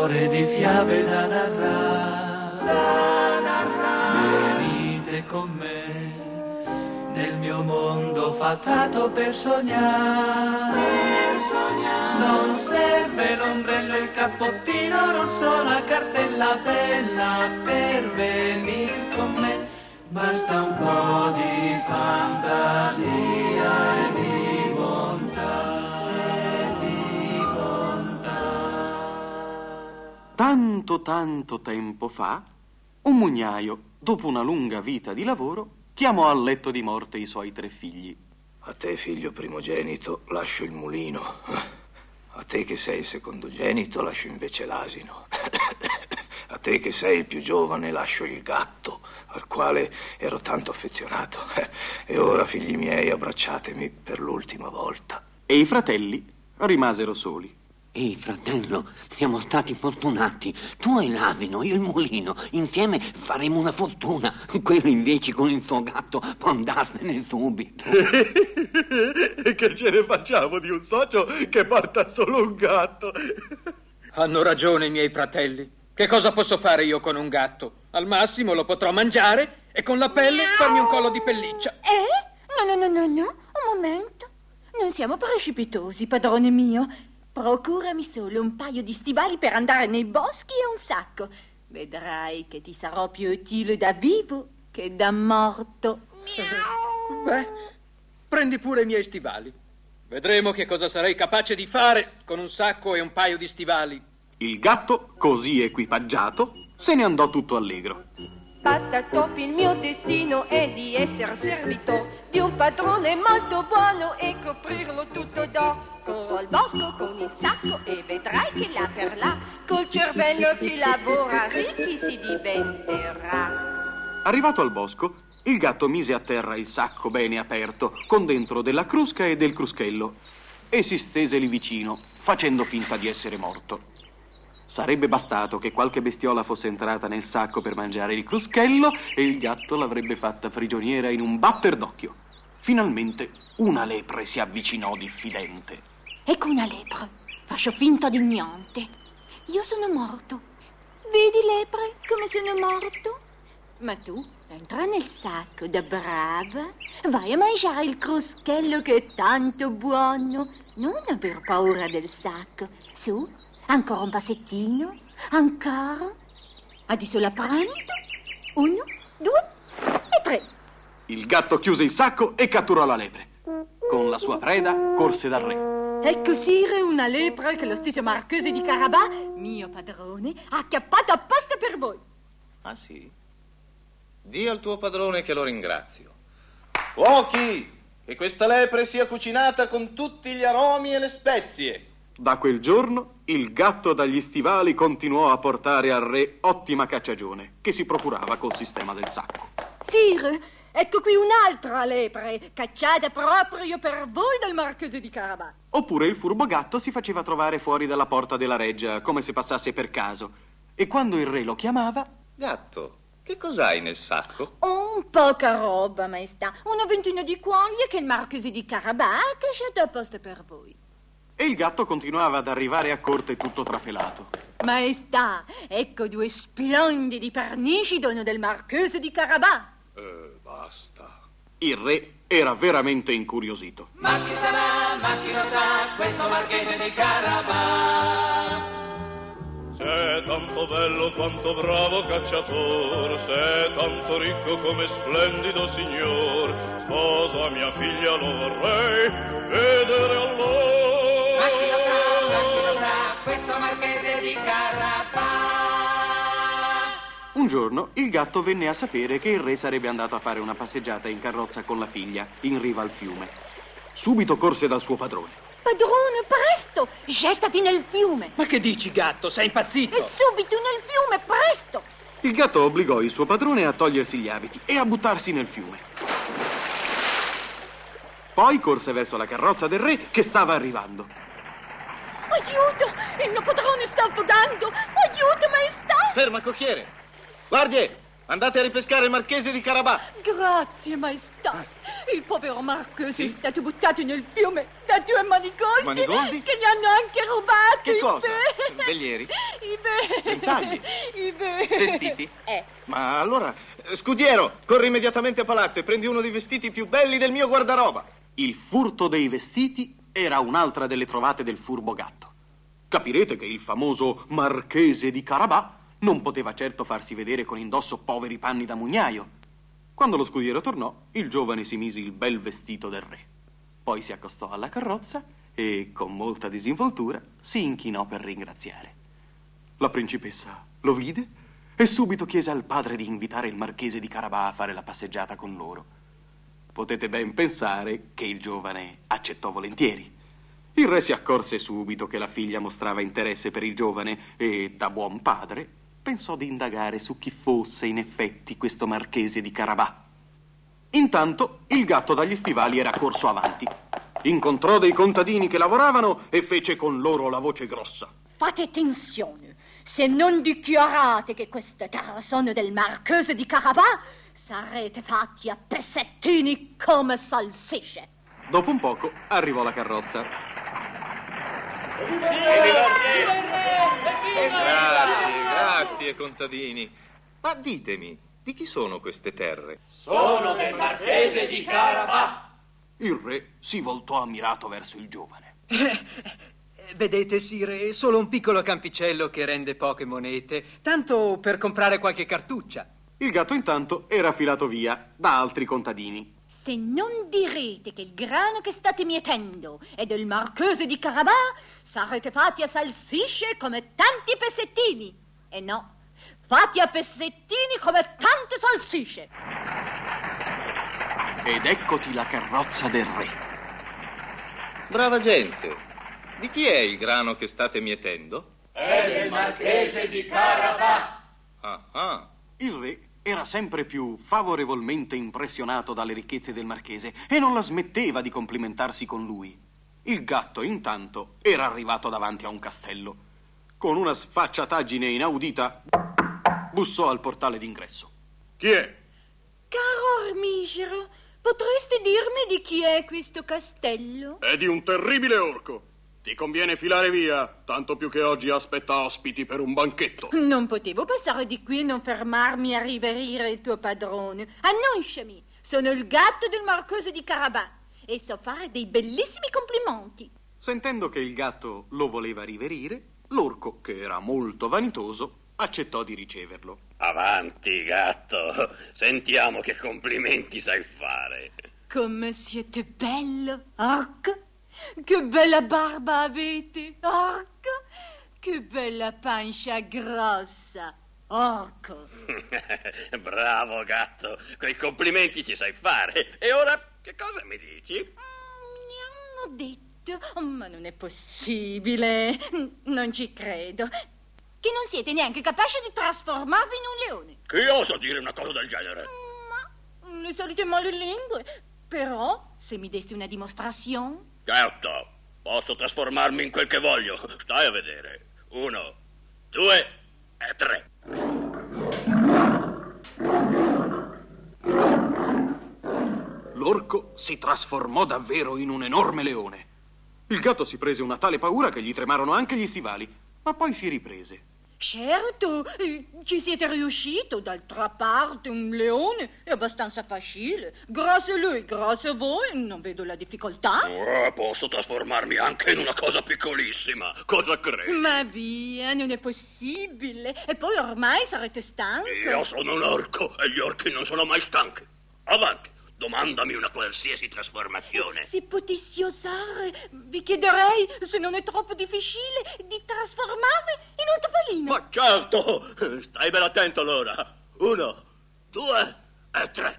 ore di fiabe da narrare. Venite con me nel mio mondo fatato per sognare. Non serve l'ombrello e il cappottino rosso, la cartella bella per venire con me. Basta un po' di fantasia e di bontà, Tanto tempo fa, un mugnaio, dopo una lunga vita di lavoro, chiamò al letto di morte i suoi 3 figli. A te, figlio primogenito, lascio il mulino. A te che sei il secondogenito, lascio invece l'asino. A te che sei il più giovane, lascio il gatto, al quale ero tanto affezionato. E ora, figli miei, abbracciatemi per l'ultima volta. E i fratelli rimasero soli. Ehi, fratello, siamo stati fortunati. Tu hai l'asino, io il mulino. Insieme faremo una fortuna. Quello invece con il suo gatto può andarsene subito. Che ce ne facciamo di un socio che porta solo un gatto? Hanno ragione i miei fratelli. Che cosa posso fare io con un gatto? Al massimo lo potrò mangiare e con la pelle farmi un collo di pelliccia. No, un momento. Non siamo precipitosi, padrone mio. Procurami solo un paio di stivali per andare nei boschi e un sacco. Vedrai che ti sarò più utile da vivo che da morto. Beh, prendi pure i miei stivali. Vedremo che cosa sarei capace di fare con un sacco e un paio di stivali. Il gatto, così equipaggiato, se ne andò tutto allegro. Basta topi, il mio destino è di essere servitore di un padrone molto buono e coprirlo tutto d'oro. Corro al bosco con il sacco e vedrai che là per là col cervello chi lavora ricchi si diventerà. Arrivato al bosco, il gatto mise a terra il sacco bene aperto con dentro della crusca e del cruschello e si stese lì vicino, facendo finta di essere morto. Sarebbe bastato che qualche bestiola fosse entrata nel sacco per mangiare il cruschello e il gatto l'avrebbe fatta prigioniera in un batter d'occhio. Finalmente una lepre si avvicinò diffidente. Ecco una lepre. Faccio finta di niente. Io sono morto. Vedi, lepre, come sono morto? Ma tu entra nel sacco da brava. Vai a mangiare il cruschello che è tanto buono. Non aver paura del sacco. Su, ancora un passettino. Ancora. Adesso la prendo. 1, 2 e 3. Il gatto chiuse il sacco e catturò la lepre. Con la sua preda corse dal re. Ecco, sire, una lepre che lo stesso marchese di Carabà, mio padrone, ha acchiappato apposta per voi. Ah, sì? Dì al tuo padrone che lo ringrazio. Cuochi, che questa lepre sia cucinata con tutti gli aromi e le spezie. Da quel giorno, il gatto dagli stivali continuò a portare al re ottima cacciagione, che si procurava col sistema del sacco. Sire, ecco qui un'altra lepre, cacciata proprio per voi dal marchese di Carabà. Oppure il furbo gatto si faceva trovare fuori dalla porta della reggia, come se passasse per caso. E quando il re lo chiamava... Gatto, che cos'hai nel sacco? Un poca roba, maestà. Una ventina di quaglie che il marchese di Carabà ha cacciato apposta per voi. E il gatto continuava ad arrivare a corte tutto trafelato. Maestà, ecco 2 splendidi pernici dono del marchese di Carabà. Basta. Il re era veramente incuriosito. Ma chi sarà, ma chi lo sa, questo marchese di Carabà? Se è tanto bello quanto bravo cacciator, se è tanto ricco come splendido signor, sposo a mia figlia lo vorrei vedere allora. Ma chi lo sa, questo marchese di Carabà? Un giorno il gatto venne a sapere che il re sarebbe andato a fare una passeggiata in carrozza con la figlia, in riva al fiume. Subito corse dal suo padrone. Padrone, presto, gettati nel fiume. Ma che dici, gatto? Sei impazzito? E subito nel fiume, presto. Il gatto obbligò il suo padrone a togliersi gli abiti e a buttarsi nel fiume. Poi corse verso la carrozza del re che stava arrivando. Aiuto, il mio padrone sta affogando. Aiuto, maestà. Ferma, cocchiere. Guardie, Andate a ripescare il marchese di Carabà. Grazie, maestà. Il povero marchese è stato buttato nel fiume da 2 manigoldi. Manigoldi? Che gli hanno anche rubato. Che i cosa? be- Veglieri? I be- Ventagli? I be- Vestiti? Ma allora, scudiero, corri immediatamente a palazzo e prendi uno dei vestiti più belli del mio guardaroba. Il furto dei vestiti era un'altra delle trovate del furbo gatto. Capirete che il famoso marchese di Carabà non poteva certo farsi vedere con indosso poveri panni da mugnaio. Quando lo scudiero tornò, il giovane si mise il bel vestito del re. Poi si accostò alla carrozza e, con molta disinvoltura, si inchinò per ringraziare. La principessa lo vide e subito chiese al padre di invitare il marchese di Carabà a fare la passeggiata con loro. Potete ben pensare che il giovane accettò volentieri. Il re si accorse subito che la figlia mostrava interesse per il giovane e, da buon padre, pensò di indagare su chi fosse in effetti questo marchese di Carabà. Intanto il gatto dagli stivali era corso avanti. Incontrò dei contadini che lavoravano e fece con loro la voce grossa. Fate attenzione. Se non dichiarate che queste terre sono del marchese di Carabà, sarete fatti a pezzettini come salsicce. Dopo un poco arrivò la carrozza. Grazie, contadini. Ma ditemi, di chi sono queste terre? Sono del marchese di Carabà. Il re si voltò ammirato verso il giovane. Vedete, sire, è solo un piccolo campicello che rende poche monete, tanto per comprare qualche cartuccia. Il gatto intanto era filato via da altri contadini. Se non direte che il grano che state mietendo è del marchese di Carabà, sarete fatti a salsicce come tanti pezzettini. E no, fatti a pezzettini come tante salsicce. Ed eccoti la carrozza del re. Brava gente, di chi è il grano che state mietendo? È del marchese di Carabà. Ah. Il re era sempre più favorevolmente impressionato dalle ricchezze del marchese e non la smetteva di complimentarsi con lui. Il gatto, intanto, era arrivato davanti a un castello. Con una sfacciataggine inaudita, bussò al portale d'ingresso. Chi è? Caro Armigero, potresti dirmi di chi è questo castello? È di un terribile orco. Ti conviene filare via, tanto più che oggi aspetta ospiti per un banchetto. Non potevo passare di qui e non fermarmi a riverire il tuo padrone. Annunciami, sono il gatto del marchese di Carabà e so fare dei bellissimi complimenti. Sentendo che il gatto lo voleva riverire, l'orco, che era molto vanitoso, accettò di riceverlo. Avanti, gatto, sentiamo che complimenti sai fare. Come siete bello, orco! Che bella barba avete, orco! Che bella pancia grossa, orco! Bravo, gatto, quei complimenti ci sai fare. E ora che cosa mi dici? Mi hanno detto, ma non è possibile, non ci credo, che non siete neanche capaci di trasformarvi in un leone. Chi osa dire una cosa del genere? Ma le solite malelingue. Però, se mi desti una dimostrazione... Certo, posso trasformarmi in quel che voglio. Stai a vedere. 1, 2 e 3. L'orco si trasformò davvero in un enorme leone. Il gatto si prese una tale paura che gli tremarono anche gli stivali, ma poi si riprese. Certo, ci siete riuscito. D'altra parte un leone è abbastanza facile. Grazie a lui, grazie a voi, non vedo la difficoltà. Posso trasformarmi anche in una cosa piccolissima. Cosa credi? Ma via, non è possibile. E poi ormai sarete stanco. Io sono un orco e gli orchi non sono mai stanchi. Avanti, domandami una qualsiasi trasformazione. Se potessi osare, vi chiederei, se non è troppo difficile, di trasformarmi in un topolino. Ma certo! Stai ben attento allora. 1, 2 e 3.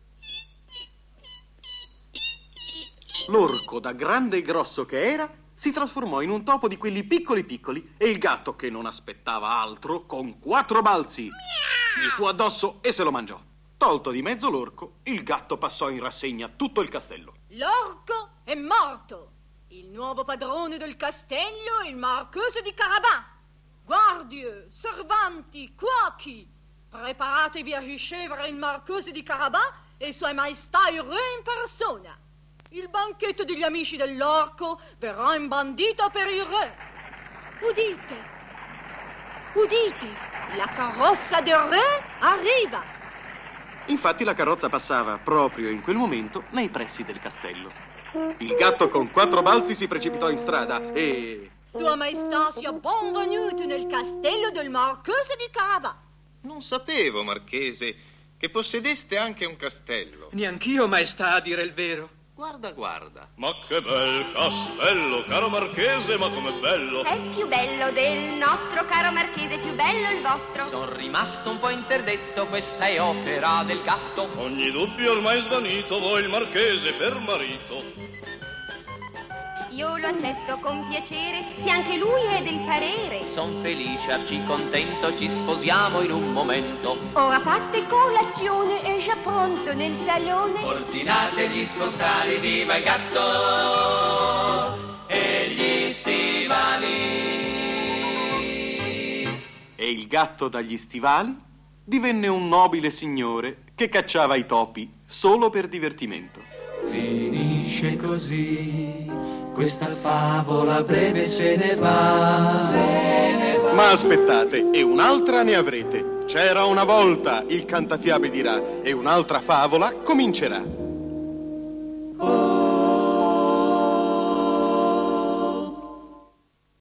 L'orco, da grande e grosso che era, si trasformò in un topo di quelli piccoli piccoli e il gatto, che non aspettava altro, con 4 balzi gli fu addosso e se lo mangiò. Tolto di mezzo l'orco, il gatto passò in rassegna tutto il castello. L'orco è morto. Il nuovo padrone del castello è il marchese di Carabà. Guardie, servanti, cuochi, Preparatevi a ricevere il marchese di Carabas e sua maestà il re in persona. Il banchetto degli amici dell'orco verrà imbandito per il re. Udite, udite, la carrozza del re arriva. Infatti la carrozza passava proprio in quel momento nei pressi del castello. Il gatto con 4 balzi si precipitò in strada e... Sua maestà sia benvenuto nel castello del marchese di Carabas. Non sapevo, marchese, che possedeste anche un castello. Neanch'io, maestà, a dire il vero. Guarda, guarda. Ma che bel castello, caro marchese, ma com'è bello. È più bello del nostro, caro marchese, più bello il vostro. Son rimasto un po' interdetto, questa è opera del gatto. Ogni dubbio ormai svanito, vuoi il marchese per marito. Io lo accetto con piacere, se anche lui è del parere. Son felice, arci contento, ci sposiamo in un momento. Ora fatte colazione, è già pronto nel salone. Ordinate gli sposali, viva il gatto e gli stivali. E il gatto dagli stivali divenne un nobile signore che cacciava i topi solo per divertimento. Finisce così, questa favola breve se ne va. Ma aspettate, e un'altra ne avrete. C'era una volta, il cantafiabe dirà, e un'altra favola comincerà.